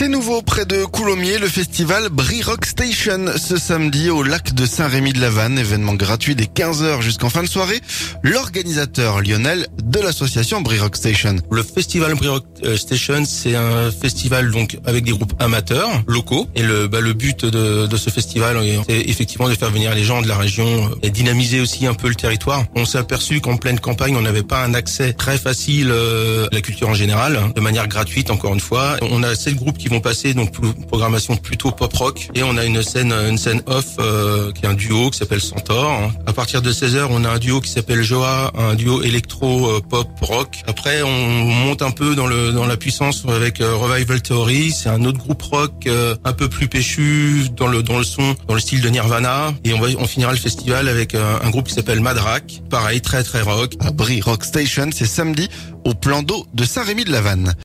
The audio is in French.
C'est nouveau près de Coulommiers, le festival Brie Rock Station ce samedi au lac de Saint-Rémy-de-la-Vanne, événement gratuit dès 15h jusqu'en fin de soirée. L'organisateur Lionel de l'association Brie Rock Station. Le festival Brie Rock Station, c'est un festival donc avec des groupes amateurs locaux et le but de ce festival c'est effectivement de faire venir les gens de la région et dynamiser aussi un peu le territoire. On s'est aperçu qu'en pleine campagne, on n'avait pas un accès très facile à la culture en général, de manière gratuite encore une fois. On a 7 groupes qui vont passer, donc programmation plutôt pop rock, et on a une scène off qui est un duo qui s'appelle Centaure. À partir de 16h, on a un duo qui s'appelle Joa, un duo électro pop rock. Après, on monte un peu dans la puissance avec Revival Theory, c'est un autre groupe rock un peu plus péchu dans le son, dans le style de Nirvana, et on finira le festival avec un groupe qui s'appelle Madrak, pareil très très rock. À Brie Rock Station, c'est samedi au plan d'eau de Saint-Rémy-de-la-Vanne.